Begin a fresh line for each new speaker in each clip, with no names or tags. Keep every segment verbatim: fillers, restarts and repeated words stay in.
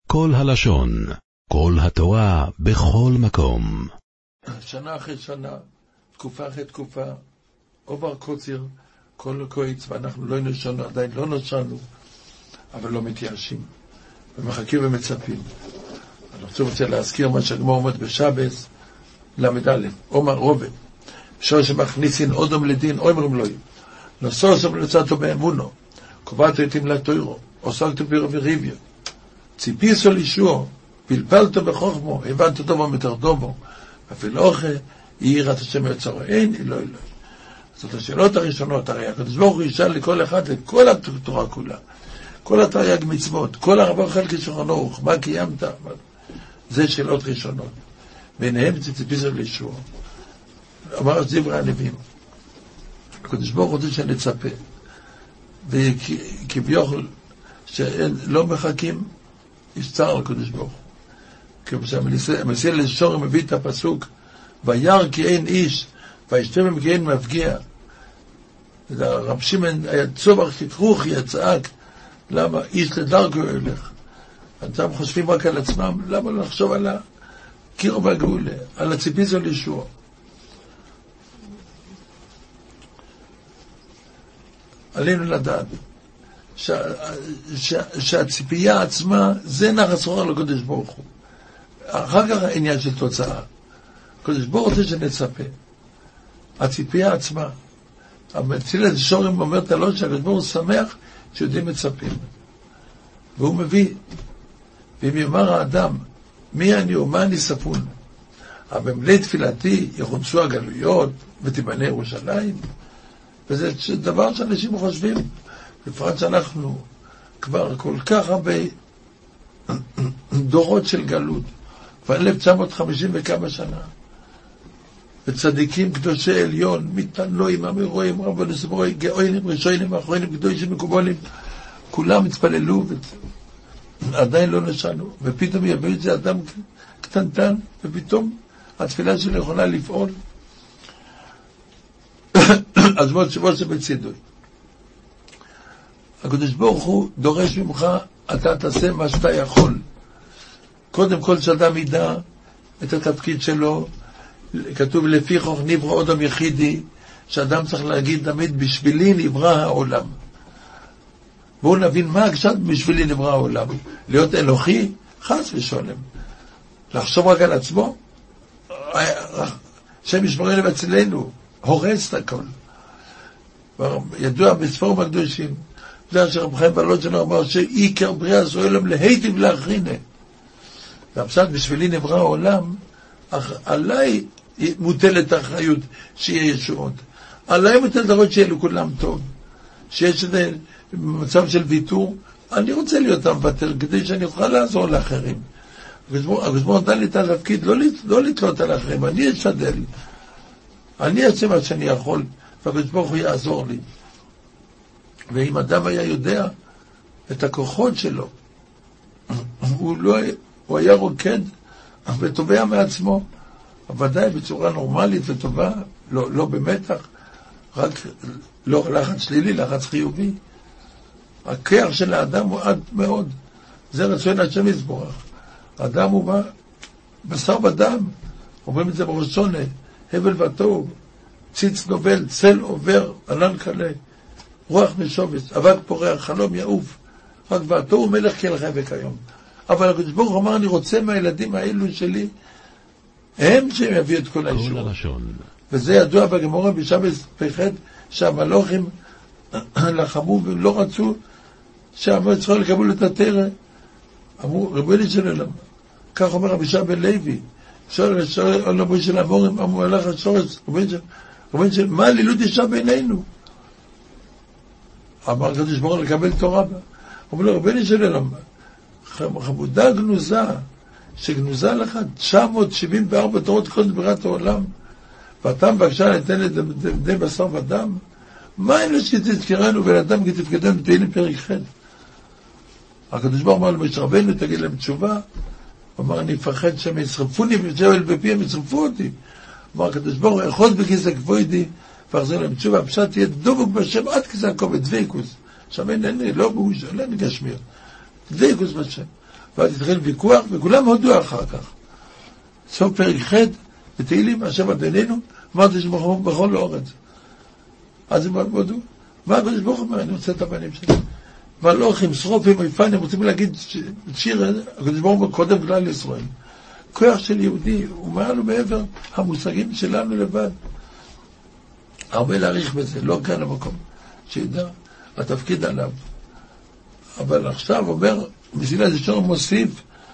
כל הלשון, כל התורה, בכל מקום.
שנה אחרי שנה, תקופה אחרי תקופה, עובר קוצר, כל קויץ, ואנחנו לא נשנו, עדיין לא נשנו, אבל לא מתייאשים, ומחכים ומצפים. אני רוצה, רוצה להזכיר מה שהגמרא אומרת בשבס, למד א', אומר רובד, שור שמכניסין אודם לדין, אומרים לו, נוסו סוף לצאתו באמונו, קובעתו את תמלת תוירו, עוסקתו פירו וריביו, ציפיסו לישוע, פלפלתו בחוכמו, הבנת אותו ומתרדו בו, אפילו אוכל, יראת השם יוצרו, אין אלוהי אלוהי. זאת השאלות הראשונות, הרי הקדוש ברוך הוא ישאל לכל אחד, לכל התורה כולה, כל התרי"ג מצוות, כל ארבע חלקי שולחן ערוך, מה קיימת? זה שאלות ראשונות. ביניהם ציפיסו לישוע. אמר דברי הנביאים, הקדוש ברוך הוא רוצה שנצפה, וכביכול שלא מחכים, יש צער על הקדוש ברוך הוא. כשהמסיע לשורים מביא את הפסוק, וירא כי אין איש, וישתבם כי אין מפגיע. רב שמעון היה צובח ככרוך, יצעק, למה איש לדרכו ילך? אתם חושבים רק על עצמם, למה לא לחשוב על הקיר והגאולה, על הציפיסו לישוע? עלינו לדעת שה, שה, שהציפייה עצמה זה נחס רוח לקדוש ברוך הוא. אחר כך העניין של תוצאה, הקדוש ברוך הוא רוצה שנצפה. הציפייה עצמה, המציל את שורים אומר תלות שהקדוש ברוך הוא שמח שיודעים מצפים, והוא מביא, ואם יאמר האדם מי אני ומה אני ספון, אבל במלא תפילתי יחודשו הגלויות ותיבנה ירושלים. וזה דבר שאנשים חושבים, בפרט שאנחנו כבר כל כך הרבה דורות של גלות, כבר אלף תשע מאות וחמישים וכמה שנה, וצדיקים קדושי עליון, מתנועים, אמירואים, רבנו סברוי, גאונים, ראשונים, אחרונים, קדושים, מקובלים, כולם התפללו, ועדיין לא נשנו, ופתאום יביא את זה אדם קטנטן, ופתאום התפילה שלו יכולה לפעול. אז מאוד שבוע שבצידוי. הקדוש ברוך הוא דורש ממך, אתה תעשה מה שאתה יכול. קודם כל שאדם ידע את התפקיד שלו, כתוב לפי חוך נברא אדם יחידי, שאדם צריך להגיד תמיד בשבילי נברא העולם. בואו נבין מה הקשת בשבילי נברא העולם. להיות אלוהי, חס ושולם. לחשוב רק על עצמו, שם ישמרנו אצלנו, הורס את הכל. ידוע בספרים הקדושים, זה אשר רב חיים בעלות שלנו אמר שעיקר בריאה זו עולם להיטיב לאחרינה. והפשט בשבילי נברא העולם, עליי מוטלת האחריות שיהיה ישועות. עליי מוטלת האחריות שיהיה לכולם טוב. שיש איזה מצב של ויתור, אני רוצה להיות המוותר כדי שאני אוכל לעזור לאחרים. הגזמור נתן לי את התפקיד לא לתלות על האחרים, אני אשתדל. אני אעשה מה שאני יכול, והקדוש ברוך הוא יעזור לי. ואם אדם היה יודע את הכוחות שלו, הוא, לא, הוא היה רוקד וטובע מעצמו, ודאי בצורה נורמלית וטובה, לא, לא במתח, רק לא לחץ שלילי, לחץ חיובי. הכיח של האדם הוא עד מאוד. זה רצון השם יזברך. האדם הוא בא, בשר ודם, אומרים את זה בראש שונה, הבל וטוב, ציץ נובל, צל עובר, ענן קלה, רוח משובץ, אבק פורח, חלום יעוף, רק ועתו הוא מלך כל חי וכיום. אבל הקדוש ברוך הוא אמר, אני רוצה מהילדים האלו שלי, הם שהם יביאו את כל האישור. וזה ידוע בגמרא בשבס פחד, שהמלוכים לחמו ולא רצו שעמו ישראל לקבלו את התורה. אמרו, רבוני של עולם, כך אומר רבי שבן לוי, שואל, שואל, על רבי של המורים, אמרו, הלך השורס, רבוני של, מה לילות אישה בינינו? אמר קדוש ברוך הוא לקבל תורה בה. אמרו לו, רבוני של עולם, חמודה גנוזה, שגנוזה לך תשע מאות שבעים וארבע תורות קודם בריאת העולם, ואתה מבקשה לתן את בני בשר ודם? מה אין לך שתזכרנו ולאדם כי תפקדם תהילים פרק ח'. הקדוש ברוך הוא אמר למשה רבנו, תגיד להם תשובה. הוא אמר, אני מפחד שהם ישרפוני ושבל בפי, הם ישרפו אותי. אמר הקדוש ברוך הוא, אחוז בכיסא כבודי ואחזיר להם תשובה, הפשט תהיה דבוק בשם עד כיסא הכובד, דבקוס. עכשיו אין, אין, לא בוש, אין גשמיות. דבקוס בשם. ואז התחיל ויכוח, וכולם הודו אחר כך. סוף פרק ח' בתהילים, השם אדוננו, אמרתי שבחור בכל אורץ. אז הם הודו. מה הקדוש ברוך הוא אומר? אני רוצה את הבנים שלי. מלאכים, שרופים, יפנים, רוצים להגיד שיר, הקדוש ברוך הוא קודם כלל ישראל. כוח של יהודי, הוא מעל ומעבר המושגים שלנו לבד. הרבה להעריך בזה, לא כאן המקום, שידע, התפקיד עליו. אבל עכשיו אומר, מסילת ישרים מוסיף,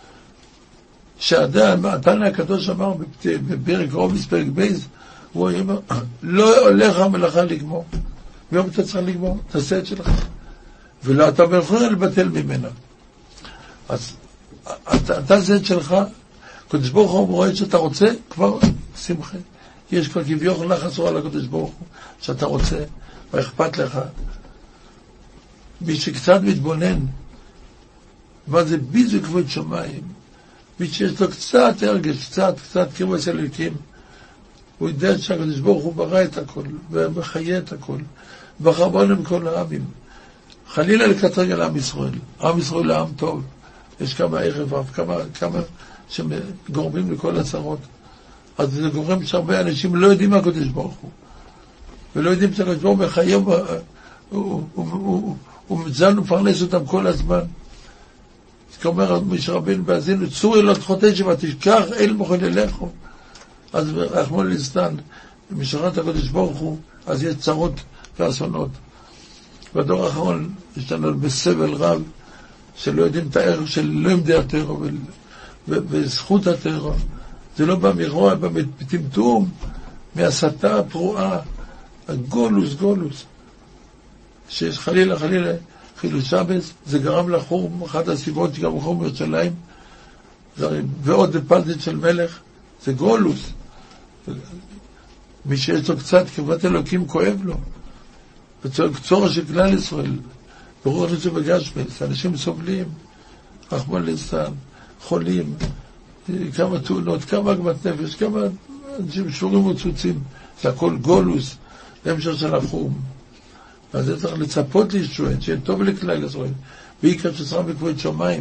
שהאדם, התנא הקדוש אמר בפרק רומי, פרק בייז, הוא אומר, לא הולך המלאכה לגמור. ויום אתה צריך לגמור, תעשה את שלך. ולא אתה יכול לבטל ממנה. אז אתה תעשה את שלך, הקדוש ברוך הוא רואה שאתה רוצה, כבר שמחה. יש כבר כביכול לחזור על הקדוש ברוך הוא, שאתה רוצה, ואכפת לך. מי שקצת מתבונן, מה זה ביזו כבוד שמיים, מי שיש לו קצת הרגש, קצת, קצת כמו אצל אלוקים, הוא יודע שהקדוש ברוך הוא ברא את הכל, ומחיה את הכל, וחרבון כל העמים. חלילה לקטרג על עם ישראל. עם ישראל לעם טוב. יש כמה ערב, כמה, כמה שגורמים לכל הצרות. אז זה גורם שהרבה אנשים לא יודעים מה הקדוש ברוך הוא. ולא יודעים שהקדוש ברוך הוא מחיה, הוא, הוא, הוא, הוא, הוא מזל ומפרנס אותם כל הזמן. כאומר משה רבינו באזינו, צור אלות חוטא ותשכח אל מחוללךו. אז רחמנא ליצלן, משרת הקדוש ברוך הוא, אז יש צרות ואסונות. בדור האחרון יש לנו בסבל רב, שלא יודעים את הערך של לא עמדי הטרור וזכות הטרור. זה לא בא מרוע, בא מטמטום, מהסתה פרועה, הגולוס, גולוס. שיש חלילה, חלילה, חילול שבת, זה גרם לחורם, אחת הסיבות שגם חורם בירושלים, ועוד בפלטית של מלך, זה גולוס. מי שיש לו קצת כבוד אלוקים כואב לו. וצורך של כלל ישראל, ברוך נצא בגשמס, אנשים סובלים, רחמנא ליצלן, חולים, כמה תאונות, כמה עגמת נפש, כמה אנשים שורים וצוצים, זה הכל גולוס, להמשך של החום. אז זה צריך לצפות לישוען, שיהיה טוב לכלל ישראל, בעיקר שצריך בכבוד שמיים.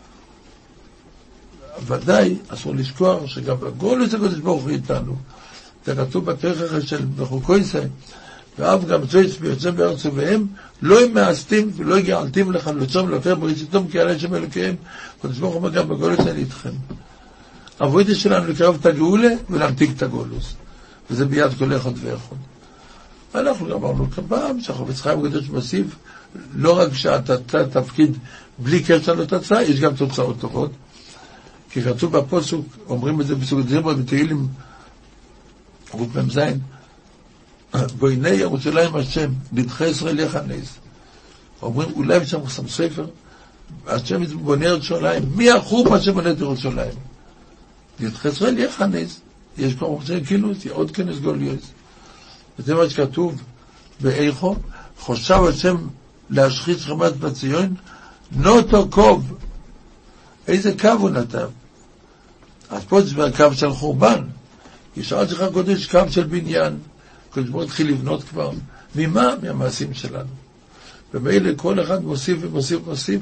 ודאי, אסור לשכוח שגם הגולוס הקדוש ברוך הוא איתנו. זה כתוב בתוכחה של בחוקויסא, ואף גם זויץ ביוצא בארץ ובהם, לא הם מאסתים ולא יגעלתים לך לצום ולוקר בריציתום כי עלי שם אלוקיהם, הקדוש ברוך הוא גם בגולוס אני איתכם. העבודה שלנו לקרב את הגאולה ולהמתיק את הגולוס. וזה ביד כל אחד ואחד. אנחנו גם אמרנו כפעם, שהחפץ חיים הקדוש מוסיף, לא רק שאתה תפקיד בלי קשר לתוצאה, יש גם תוצאות טובות. כי כתוב בפסוק, אומרים את זה בסוג זמרה בתהילים, רות מ"ז, בויני ירושלים השם, נדחה ישראל יכנס. אומרים, אולי בשם חסם ספר, השם בונה ירושלים, מי החורבן שבונה את ירושלים? נדחה ישראל יכנס. יש כבר מוחצי כינוס, עוד כנס גוליוס. וזה מה שכתוב באיכו, חושב השם להשחית חמת בציון, נוטו קוב. איזה קו הוא נתב? אז פה זה קו של חורבן. יש עד שלך קודש קו של בניין. קודש בוא התחיל לבנות כבר. ממה? מהמעשים שלנו. ומילא כל אחד מוסיף ומוסיף ומוסיף.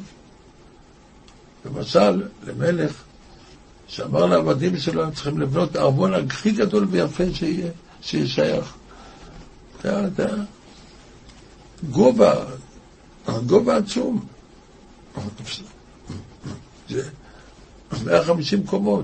למשל, למלך, שאמר לעבדים שלו, הם צריכים לבנות הארמון הכי גדול ויפה שיהיה, שיהיה שייך. אתה יודע, גובה, גובה עצום. זה מאה וחמישים קומות.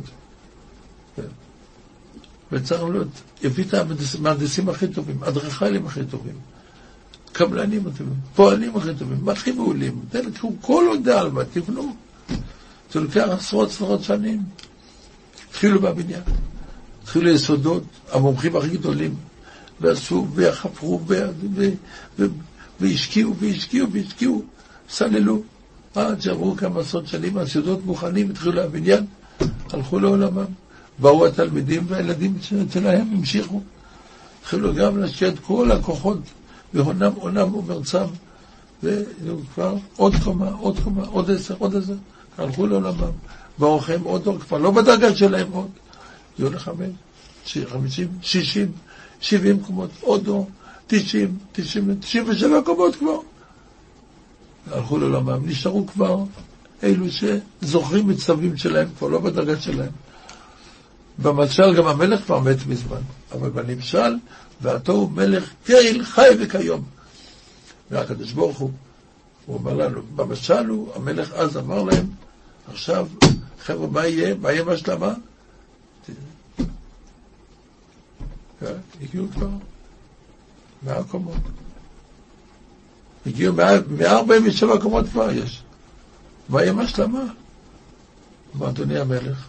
וצריך להיות, יביא את המהנדסים הכי טובים, אדריכלים הכי טובים, קבלנים הכי טובים, פועלים הכי טובים, הכי מעולים. תלכו כל עוד העלמה, תבנו. זה לוקח עשרות עשרות שנים. התחילו בבניין, התחילו יסודות, המומחים הכי גדולים, ועשו, ויחפרו, והשקיעו, והשקיעו, והשקיעו, סללו. עד שעברו כמה עשרות שנים, היסודות מוכנים, התחילו לבניין, הלכו לעולמם. באו התלמידים והילדים שלהם המשיכו. התחילו גם להשקיע את כל הכוחות, והונם, עונם ומרצם, וכבר עוד קומה, עוד קומה, עוד עשר, עוד עשר, הלכו לעולמם. באורחם עוד אור, כבר לא בדרגה שלהם עוד. יהיו לחמש, חמישים, שישים, שבעים קומות, עוד אור, תשעים, תשעים, תשעים ושבע קומות כבר. הלכו לעולמם, נשארו כבר אלו שזוכרים מצווים שלהם, כבר לא בדרגה שלהם. במשל גם המלך כבר מת מזמן, אבל בנמשל, ואתו הוא מלך קהיל חי וכיום. והקדוש ברוך הוא, הוא אומר לנו, במשל הוא, המלך אז אמר להם, עכשיו, חבר'ה, מה יהיה? מה יהיה בהשלמה? הגיעו כבר מאה קומות. הגיעו מאה ארבעים ושבע קומות כבר יש. מה יהיה בהשלמה? אמר אדוני המלך,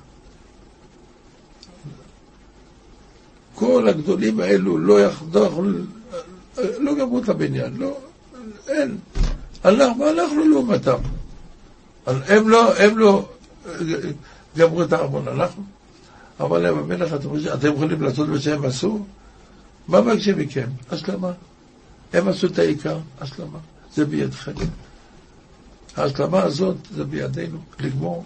כל הגדולים האלו לא יחדור, לא גמרו את הבניין, לא, אין. אנחנו, אנחנו לעומתם. הם לא, הם לא גמרו את הארמון, אנחנו. אבל להם, המלך, אתם יכולים לעשות מה שהם עשו? מה מבקשים מכם? השלמה. הם עשו את העיקר, השלמה. זה בידכם. ההשלמה הזאת זה בידינו, לגמור.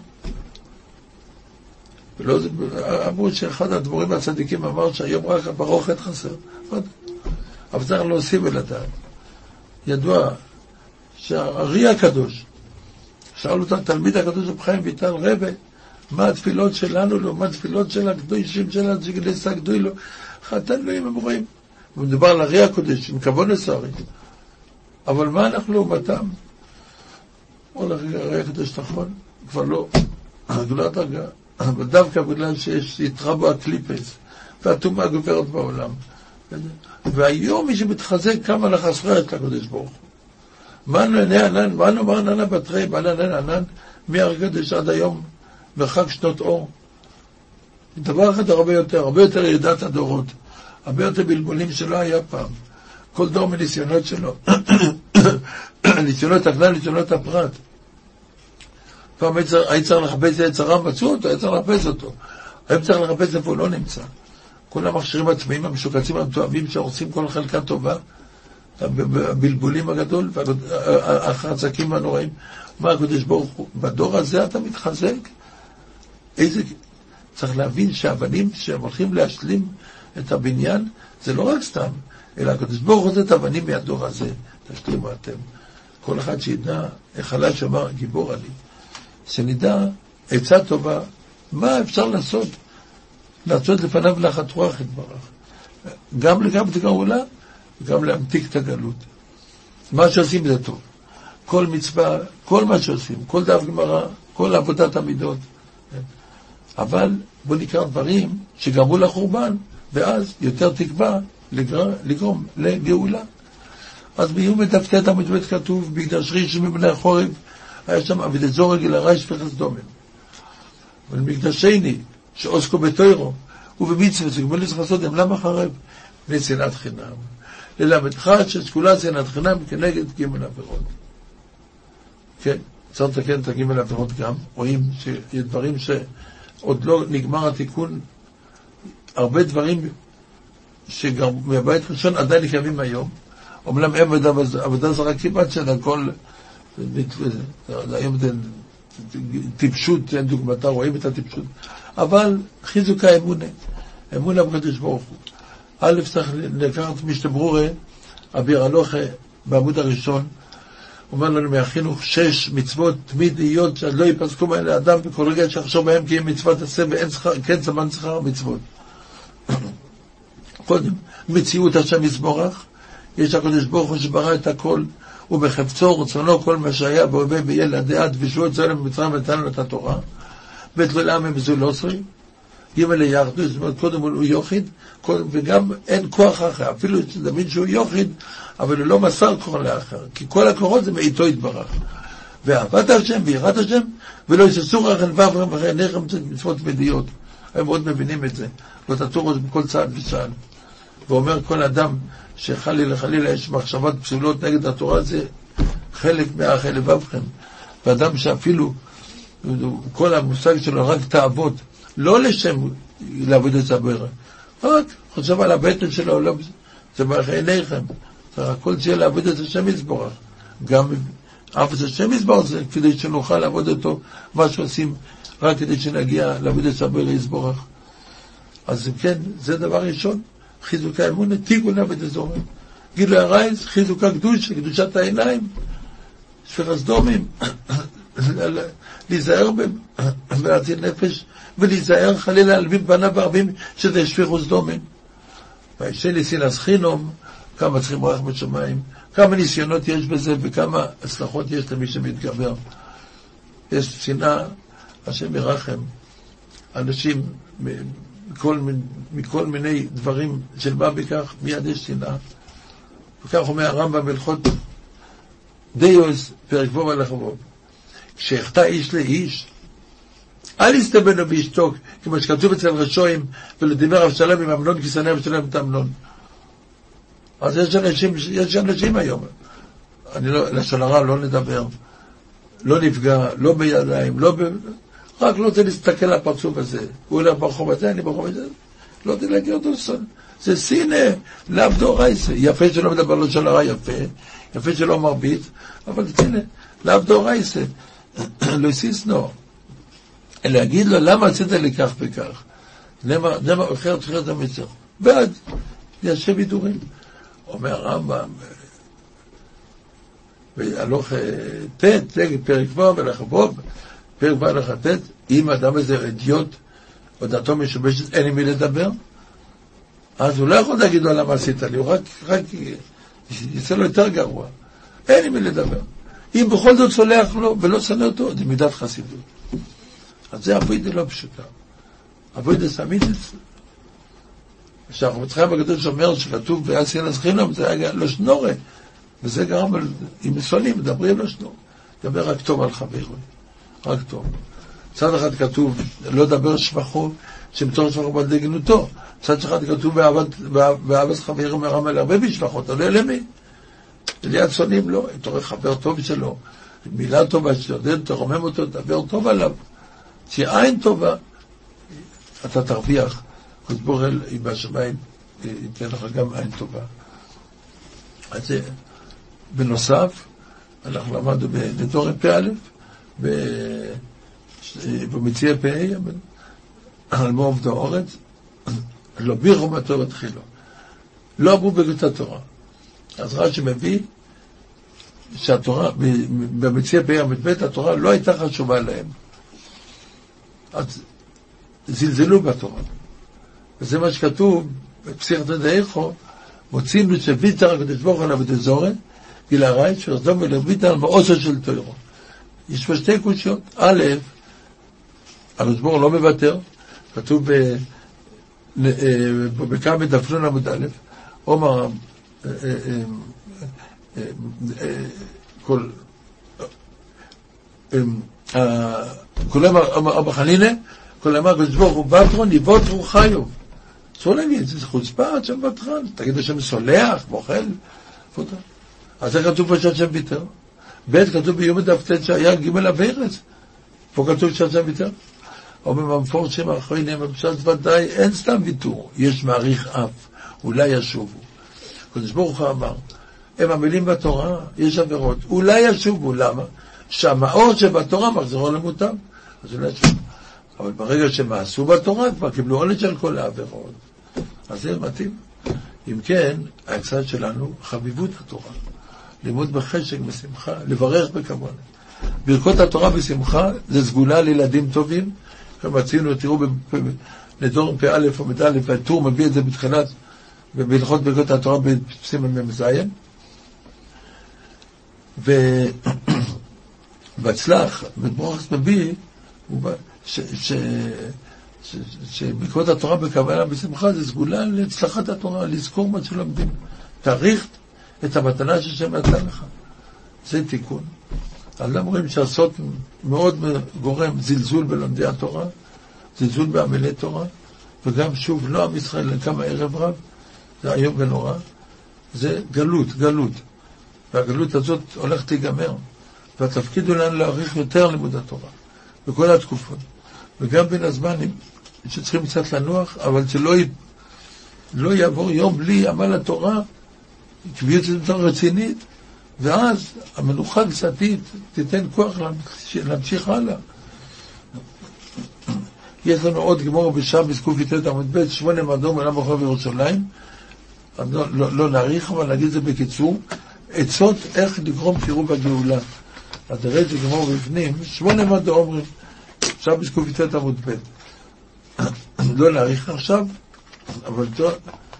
ולא, אמרו שאחד הדבורים הצדיקים אמר שהיום רק הפרוכת חסר. אבל צריך להוסיף ולדעת. ידוע שהארי הקדוש, שאלו את התלמיד הקדוש רב חיים ויטל, רבי, מה התפילות שלנו לעומת תפילות של הקדושים שלנו, שגלס הגדוי לו, חתן לו עם אמורים. ומדובר על הארי הקדוש, עם כבוד לסערי. אבל מה אנחנו לעומתם? או לארי הקדוש נכון, כבר לא, לא דרגה. אבל דווקא בגלל שיש יתרה בו הקליפס, והתאומה גוברת בעולם. והיום מי שמתחזק כמה לחסרת לקדוש ברוך הוא. מה נענה ענן, מה נאמר עננה בתרי, מה נענה ענן, מהרגדש עד היום, מרחק שנות אור. דבר אחד הרבה יותר, הרבה יותר ירידת הדורות, הרבה יותר בלבולים שלא היה פעם. כל דור מניסיונות שלו. ניסיונות הכלל, ניסיונות הפרט. פעם היית צריך לחפש את יצרם, מצאו אותו, היית צריך לחפש אותו. היום צריך לחפש איפה הוא לא נמצא. כל המכשירים עצמיים, המשוקצים המתואבים שעושים כל חלקה טובה, הבלבולים הגדול, החצקים הנוראים, מה הקדוש ברוך הוא? בדור הזה אתה מתחזק? איזה... צריך להבין שהאבנים שהם הולכים להשלים את הבניין, זה לא רק סתם, אלא הקדוש ברוך הוא זה את האבנים מהדור הזה, תשלימו אתם. כל אחד שידע, איך עלי שאמר, גיבור עלי. שנדע עצה טובה, מה אפשר לעשות? לעשות לפניו לחת רוח יתברך. גם לגב את הגאולה, וגם להמתיק את הגלות. מה שעושים זה טוב. כל מצווה, כל מה שעושים, כל דף גמרא, כל עבודת המידות. אבל בוא נקרא דברים שגרמו לחורבן, ואז יותר תקווה לגרום לגאולה. אז ביום מדפקת את המדבט כתוב, בקדש ריש מבני החורב, היה שם עבד זורג אל הרייש פחס דומן. אבל מקדש שני, שעוסקו בתוירו, ובמצוות, שגמול צריך לעשות, הם למה חרב? בני שנאת חינם. ללמדך ששקולה שנאת חינם כנגד גימל עבירות. כן, צריך לתקן את הגימל עבירות גם. רואים שיש דברים שעוד לא נגמר התיקון, הרבה דברים שגם מהבית ראשון עדיין נקיימים היום. אומנם הם עבודה זרה כמעט של הכל, היום זה טיפשות, אין דוגמתה, רואים את הטיפשות. אבל חיזוק האמונה, אמונה בקדוש ברוך הוא. א' צריך לקחת משתברורה, אביר הלוכה, בעמוד הראשון, אומר לנו מהחינוך שש מצוות תמידיות שעד לא ייפסקו מהן לאדם בכל רגע שיחשוב בהם כי הם מצוות עשה ואין שכר, כן זמן שכר המצוות. קודם, מציאות השם יזבורך, יש הקדוש ברוך הוא שברא את הכל, ובחפצו רצונו כל מה שהיה בהווה בילד עד ושבו את צלם במצרים ונתן לו את התורה, בית לעם הם זו לא עשרים, ג' ליחדו, זאת אומרת קודם הוא יוחיד, קודם, וגם אין כוח אחר, אפילו שתמיד שהוא יוחיד, אבל הוא לא מסר כוח לאחר, כי כל הכוחות זה מאיתו יתברך. ואהבת השם ויראת השם, ולא יססו רחל ואברהם אחרי נחם מצוות מדיות. הם מאוד מבינים את זה. לא תטורו בכל צעד וצעד. ואומר כל אדם שחלילה חלילה יש מחשבות פסולות נגד התורה, זה חלק מהאחל לבבכם. ואדם שאפילו כל המושג שלו רק תאוות, לא לשם לעבוד את הברירה, רק חושב על הבטן שלו, לא, זה מאחרי עיניכם. הכל שיהיה לעבוד את השם יזבורך. גם אף את השם יזבורך זה כדי שנוכל לעבוד אותו, מה שעושים רק כדי שנגיע לעבוד את הברירה יזבורך. אז כן, זה דבר ראשון. חיזוק האמונה, תיגו לעבוד את זורם. גילו הרייס, חיזוק הקדוש, קדושת העיניים, שפחס דומים, להיזהר בעתיד נפש, ולהיזהר חלילה על בין פניו ברבים, שזה שפיכות דמים. וישל לסינס חינום, כמה צריכים רחמת שמיים, כמה ניסיונות יש בזה, וכמה הצלחות יש למי שמתגבר. יש שנאה, השם ירחם, אנשים מכל, מכל מיני דברים של מה בכך, מיד יש שנאה. וכך אומר הרמב"ם בהלכות דיוס, פרק ו' הלכה ו', כשיחטא איש לאיש, אל יסתבנו וישתוק, כמו שכתוב אצל רשועים, ולדיבר אבשלום עם אמנון, כי שנא אבשלום את אמנון. אז יש אנשים, יש אנשים היום, אני לא, לשון הרע לא נדבר, לא נפגע, לא בידיים, לא ב... רק לא רוצה להסתכל על הפרצוף הזה. הוא הולך ברחוב הזה, אני ברחוב הזה, לא רוצה להגיע אותו לסון. זה סינא, לאו דאורייסא. יפה שלא מדבר לשון הרע, יפה, יפה שלא מרביץ, אבל סינא, לאו דאורייסא. לא סיסנו. להגיד לו, למה עשית לי כך וכך? זה מה אחר תחילת המצר. בעד, ישב בידורים. אומר הרמב"ם, והלוך תת, פרק ו' ולכה ו', פרק ו' ולכה תת, אם האדם הזה אידיוט, או דעתו משובשת, אין עם מי לדבר, אז הוא לא יכול להגיד לו למה עשית לי, הוא רק, רק יצא לו יותר גרוע. אין עם מי לדבר. אם בכל זאת סולח לו ולא שונא אותו, זה מידת חסידות. אז זה עבודה לא פשוטה. עבודה סמיתית. כשאנחנו מצחיים הקדוש אומר שכתוב בעשיית חינום, זה היה לא שנורא. וזה גרם, אם שונאים, מדברים לא שנורא. דבר רק טוב על חברו. רק טוב. צד אחד כתוב, לא דבר שבחו, שמצור שבחו בדגנותו. צד אחד כתוב, באהבת חברו מרם על הרבה בשבחות, לא למי. ליד שונאים לא, אם תורך חבר טוב שלו, מילה טובה שלו, תרומם אותו, דבר טוב עליו. שעין טובה, אתה תרוויח. כתבור אל, אם בשמיים, ייתן לך גם עין טובה. אז זה, בנוסף, אנחנו למדנו בדורי פ' א', במציע פ' ה', על מה עובדו אורץ, לא בירו מה טוב התחילו. לא אמרו בגות התורה. אז רש"י מביא שהתורה, במציע פ' ה', התורה לא הייתה חשובה להם. אז זלזלו בתורה. וזה מה שכתוב בפסיקת דאיכו, מוצאים שוויתר הקדוש ברוך הוא עליו את הזורן, גילה רייט שרזום ולוויתר באוסו של תוירו. יש פה שתי קושיות. א', הקדוש ברוך הוא לא מוותר, כתוב בכמה דפנון עמוד א', אומר כל כל אמר חנינה, כל אמר הקדוש ברוך הוא בטרון יבוט רוח חיוב. אסור להגיד, זה חוצפה עד שם בטרן, תגיד השם סולח, מוכל, אז זה כתוב פה שהשם ויתר. ב' כתוב ביום דף שהיה ג' אבירס, פה כתוב שהשם ויתר. או במפורשים האחרונים, בפשט ודאי, אין סתם ויתור, יש מעריך אף, אולי ישובו. הקדוש ברוך הוא אמר, הם המילים בתורה, יש עבירות, אולי ישובו, למה? שהמאור שבתורה מחזרו למותם, אז אולי ישובו. אבל ברגע שמעשו בתורה, כבר קיבלו עונש על כל העבירות. אז זה מתאים. אם כן, העצה שלנו, חביבות התורה. לימוד בחשק, בשמחה, לברך בכבוד. ברכות התורה בשמחה, זה סגולה לילדים טובים. כמה מצינו, תראו, לדור פ' א' או מד' א', הטור מביא את זה בתחילת, בהלכות ברכות התורה בסימן ממזיין. ובהצלח, בברוכס מביא, שברכות התורה בכוונה בשמחה, זה סגולה להצלחת התורה, לזכור מה שלומדים. תעריך את המתנה ששם נתן לך. זה תיקון. אז למה רואים שהסוד מאוד גורם זלזול בלומדי התורה, זלזול בעמלי תורה, וגם שוב לא עם ישראל לכמה ערב רב, זה היום ונורא, זה גלות, גלות. והגלות הזאת הולכת להיגמר, והתפקיד הוא לנו להעריך יותר לימוד התורה, בכל התקופות. וגם בין הזמנים שצריכים קצת לנוח, אבל שלא י... לא יעבור יום בלי עמל התורה, קביעות יותר רצינית, ואז המנוחה קצתית תיתן כוח להמשיך הלאה. יש לנו עוד גמור בשם בסקוף יתרת עמוד ב' שמונה מדום עולם ברחוב ירושלים, לא, לא, לא נעריך, אבל נגיד זה בקיצור, עצות איך לגרום קירוב הגאולה. אז תראה את זה כמו בפנים, שמונה מאות אומרים, עכשיו בסקופיצת עמוד ב'. לא להאריך עכשיו, אבל טוב.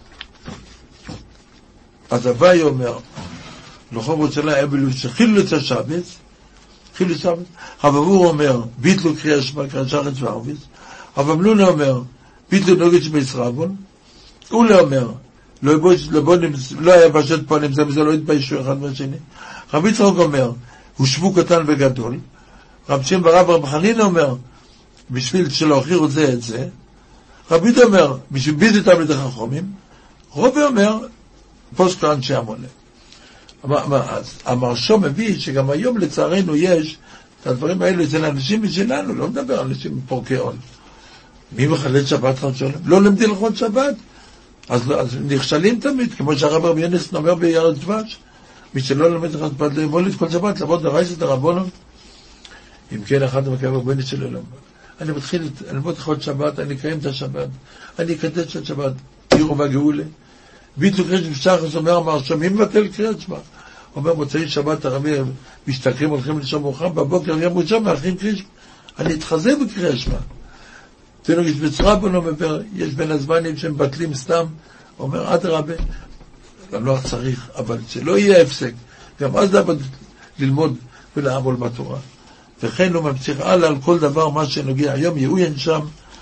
אז הוואי אומר, לכל רוצה אבלו שחילו את השבת, חילו את השבת, הבבור אומר, ביטלו קריאה שמע קריאה שחת וערביס, הבמלונה אומר, ביטלו נוגד שבישרבון, אולה אומר, לא היה פשט פנים, זה לא התביישו אחד מהשני. רבי יצחק אומר, הושבו קטן וגדול, רב שם ברב רב חנינא אומר, בשביל שלא הכירו זה את זה, רבי יהודה אומר, בשביל ביד אותם לידי חכמים, רובי אומר, פוסק אנשי המונה. אז המרשו מביא שגם היום לצערנו יש את הדברים האלו אצל אנשים משלנו, לא מדבר על אנשים פורקי עול. מי מחלל שבת חדשון? לא למדי לכל שבת. אז, אז נכשלים תמיד, כמו שהרב רבי ינס אומר בירד דבש, מי שלא למד לך שבת לאמול את כל שבת, לעבוד לרייס את הרבונו. אם כן, אחד המקיים הרבני שלו לא. אני מתחיל ללמוד לכל שבת, אני אקיים את השבת, אני אקדש את השבת, עירו והגאולה. ביטלו קריאת בשחס אומר המרשם, מי מבטל קריאת שמע? אומר מוצאי שבת הרבים משתכרים, הולכים לשם מוחם, בבוקר יום ראשון מהלכים קריאת שמע. אני אתחזה בקריאת שמע. תראו, יש בצורה בו לא מבר, יש בין הזמנים שהם בטלים סתם, אומר עד רבה, גם לא צריך, אבל שלא יהיה הפסק, גם אז לעבוד ללמוד ולעמול בתורה. וכן הוא ממשיך הלאה על כל דבר מה שנוגע היום, יהוין שם,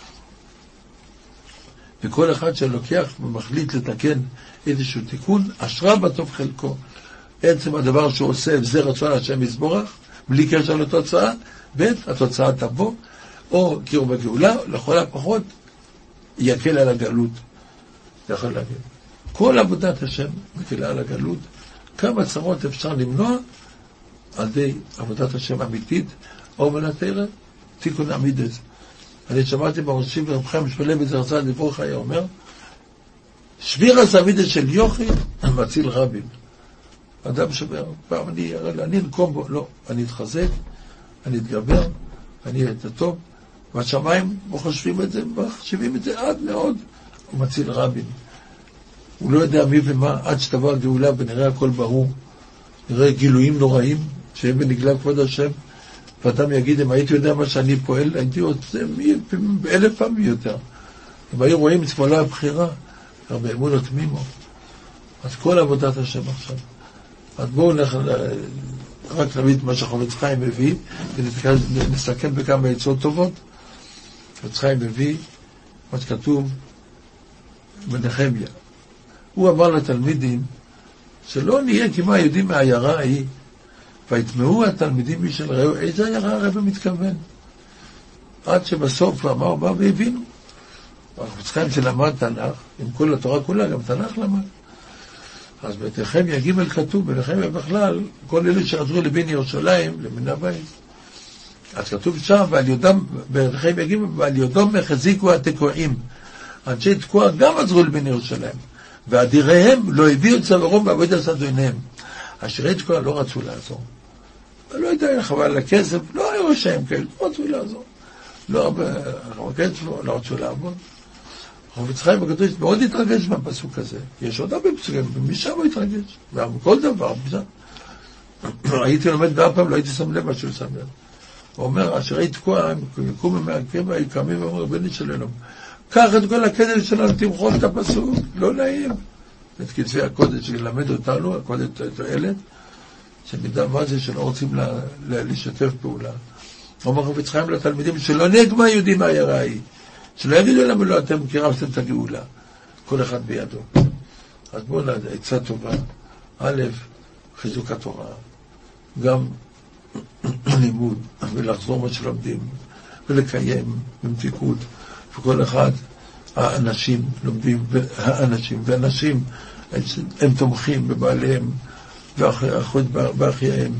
וכל אחד שלוקח ומחליט לתקן איזשהו תיקון, אשרה בטוב חלקו. עצם הדבר שהוא עושה, זה רצון השם יסבורך, בלי קשר לתוצאה, ב' התוצאה תבוא, או קירו בגאולה, לכל הפחות, יקל על הגלות. זה יכול להגיד. כל עבודת השם מקלה על הגלות, כמה צרות אפשר למנוע, על די עבודת השם אמיתית, או מנתרא, תיקון עמידס. אני שמעתי בראשים ורב חיים משפלה בזרצה לברוך היה אומר, שביר הסעמידס של יוכי, מציל רבים. אדם שבר, פעם אני, אני נקום בו, לא, אני אתחזק, אני אתגבר, אני אהיה את הטוב, והשמיים חושבים את זה, מחשיבים את זה עד מאוד, הוא מציל רבים. הוא לא יודע מי ומה, עד שתבוא הגאולה ונראה הכל ברור, נראה גילויים נוראים, שהם בנגלה כבוד השם, ואדם יגיד, אם הייתי יודע מה שאני פועל, הייתי רוצה באלף פעמים יותר. אם היו רואים את שמאלה הבחירה, הרבה אמונות תמימו. אז כל עבודת השם עכשיו. אז בואו רק נביא את מה שחפץ חיים מביא, ונסכם בכמה עצות טובות. חפץ חיים מביא, מה שכתוב בנחמיה. הוא אמר לתלמידים, שלא נהיה כמה יודעים מהעיירה ההיא, והתמהו התלמידים משל ראו, איזה עיירה הרב מתכוון? עד שבסוף הוא אמר, בא והבינו. חפץ חיים שלמד תנ"ך, עם כל התורה כולה, גם תנ"ך למד. אז בנחמיה ג' כתוב, בנחמיה בכלל, כל אלה שעזרו לבין ירושלים, למן הבית. אז כתוב שם, ועל יודם, בנחמיה ג' ועל יודום החזיקו התקועים. אנשי תקוע גם עזרו לבין ירושלים. ואדיריהם לא הביאו צווארם בעבודת אדוניהם. עשירי תקוע לא רצו לעזור. לא יודע, חבל על הכסף, לא היו רשעים כאלה, לא רצו לעזור. לא, לא רצו לעבוד. חפץ חיים הקדוש מאוד התרגש מהפסוק הזה. יש עוד הרבה פסוקים, ומשם הוא התרגש. וכל דבר, הייתי לומד באף פעם, לא הייתי שם לב מה שהוא שם לב. הוא אומר, אשרי תקוע, יקום מהקבע, יקמים ואומר, בני שלנו, קח את כל הקדש שלנו, תמחול את הפסוק, לא נעים. את כתבי הקודש שלמד אותנו, הקודש תועלת, שנדע מה זה שלא רוצים לשתף פעולה. הוא אומר, חפץ חיים לתלמידים, שלא נגמה יהודים מהעיירה ההיא. שלא יגידו למה לא, אתם קירבתם את הגאולה. כל אחד בידו. אז בואו נדע, עצה טובה. א', חיזוק התורה. גם לימוד, ולחזור מה שלומדים, ולקיים במתיקות. וכל אחד, האנשים לומדים, האנשים, ואנשים, הם תומכים בבעליהם, ואחות באחייהם,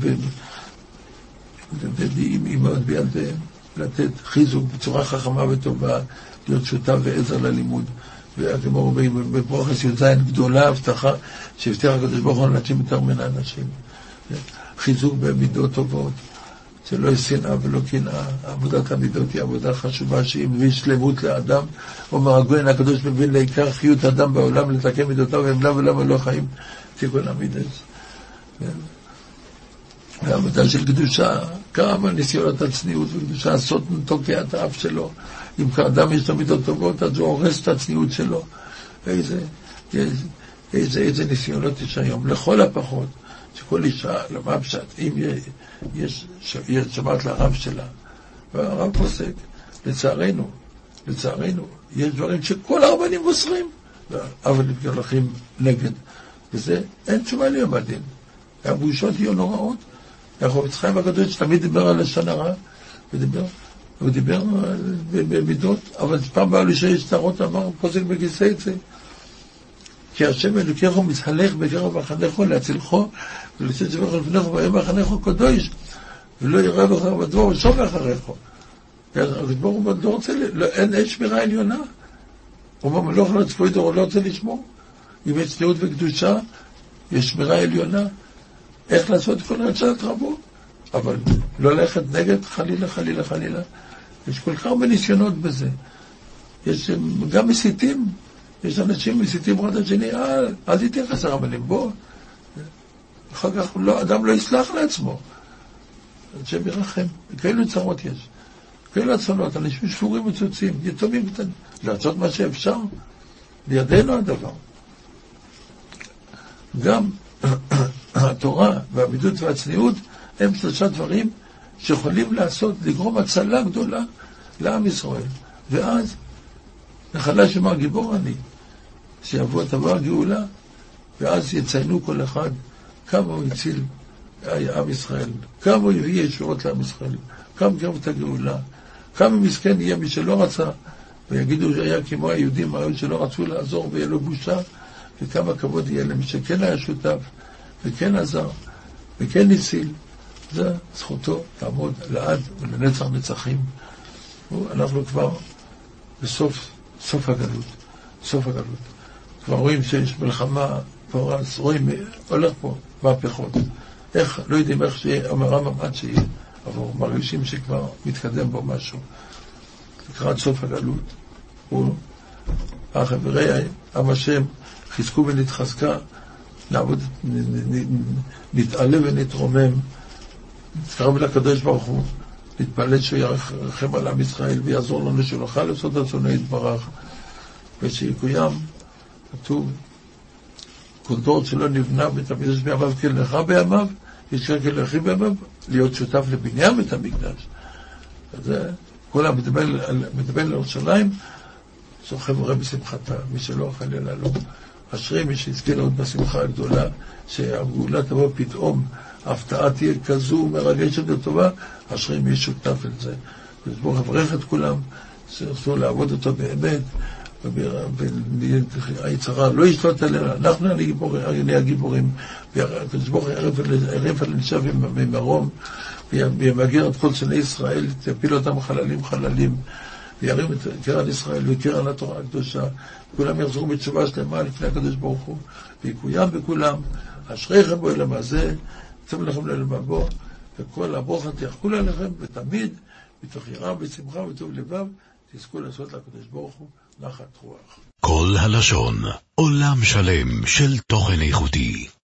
ואימהות בילדיהם. לתת חיזוק בצורה חכמה וטובה, להיות שותף ועזר ללימוד. וכמו בברוכס י"ז גדולה הבטחה שהבטיח הקדוש ברוך הוא לאנשים יותר מן האנשים. חיזוק במידות טובות, שלא יש שנאה ולא קנאה. עבודת המידות היא עבודה חשובה שהיא מביא שלמות לאדם. אומר הגויין הקדוש מבין לעיקר חיות אדם בעולם לתקן מידותיו והם למה ולמה לא חיים תיקון המידות. בעבודה של קדושה, כמה ניסיונות הצניעות וקדושה, הסוטן תוקע את האף שלו. אם כאדם יש לו מידות טובות, אז הוא הורס את הצניעות שלו. איזה, איזה, איזה, איזה ניסיונות יש היום. לכל הפחות, שכל אישה, למה פשט, אם יש, יש שבת לרב שלה, והרב פוסק, לצערנו, לצערנו, יש דברים שכל הרבנים מוסרים, אבל הם הולכים נגד. וזה, אין תשובה ליום הדין. הבושות יהיו נוראות. יעקב יצחיים הקדוש תמיד דיבר על לשון הרע, ודיבר, הוא דיבר במידות, אבל פעם באה לי שיש תארות, אמר, פוסק בכיסא את זה. כי השם אלוקיך מתהלך בקרב מחנךו להצילכו, ולצאת שבח לפניך ויהיה מחנךו קדוש, ולא יראה בך בדבור ושוב אחריך. הדבור הוא בדור רוצה, אין, אין שמירה עליונה. הוא אומר, מלוך לא צפוי דור, הוא לא רוצה לשמור. אם יש צניעות וקדושה, יש שמירה עליונה. איך לעשות כל רצת רבו? אבל לא ללכת נגד, חלילה, חלילה, חלילה. יש כל כך הרבה ניסיונות בזה. יש גם מסיתים. יש אנשים מסיתים רד השני, אל, אל תתייחס הרבנים, בוא. אחר כך לא, אדם לא יסלח לעצמו. השם ירחם. כאלו צרות יש. כאלו הצונות, אנשים שבורים וצוצים, יתומים קטנים. לעשות מה שאפשר, לידינו הדבר. גם התורה והעמידות והצניעות הם שלושה דברים שיכולים לעשות, לגרום הצלה גדולה לעם ישראל. ואז נחלה שמר גיבור אני, שיבוא תבוא הגאולה, ואז יציינו כל אחד כמה הוא הציל עם ישראל, כמה הוא הביא ישועות לעם ישראל, כמה קרב את הגאולה, כמה מסכן יהיה מי שלא רצה, ויגידו שהיה כמו היהודים היו שלא רצו לעזור ויהיה לו בושה, וכמה כבוד יהיה למי שכן היה שותף, וכן עזר, וכן ניסיל. זה זכותו לעמוד לעד ולנצח נצחים. אנחנו כבר בסוף, סוף הגלות, סוף הגלות. כבר רואים שיש מלחמה פורס, רואים, הולך פה מהפכות. איך, לא יודעים איך שיהיה, אמרה ממד שיהיה, אבל מרגישים שכבר מתקדם בו משהו. לקראת סוף הגלות, הוא, החברי עם השם, חזקו ונתחזקה, נעבוד, נתעלה ונתרומם, נתקרב לקדוש ברוך הוא, נתפלל שהוא ירחם על עם ישראל ויעזור לנו שנוכל לעשות רצונו יתברך, ושיקוים, כתוב, כל דור שלא נבנה בית המקדש בימיו כלך בימיו, יש רק כלכי בימיו, להיות שותף לבניין בית המקדש. זה, כולם מדבר לירושלים, זוכה מורה בשמחתה, מי שלא חלילה לא. אשרי מי שיזכה לעוד בשמחה הגדולה, שהגאולה תבוא פתאום, ההפתעה תהיה כזו מרגשת וטובה, אשרי מי שותף לזה. ובוא חברך את כולם, שרצו לעבוד אותו באמת, והיצרה לא ישלוט עלינו, אנחנו נהיה הגיבורים, ובוא ערף על נשב ממרום, וימגר את כל שני ישראל, תפיל אותם חללים חללים, וירים את קרן ישראל וקרן התורה הקדושה, כולם יחזרו בתשובה שלמה לפני הקדוש ברוך הוא, ויקוים בכולם, אשריכם בו אל המעשה, צום לכם לעולם הבא, וכל הברכה תחול עליכם, ותמיד, מתוך יראה ושמחה וטוב לבב, תזכו לעשות לקדוש ברוך הוא נחת רוח.
כל הלשון, עולם שלם של תוכן איכותי.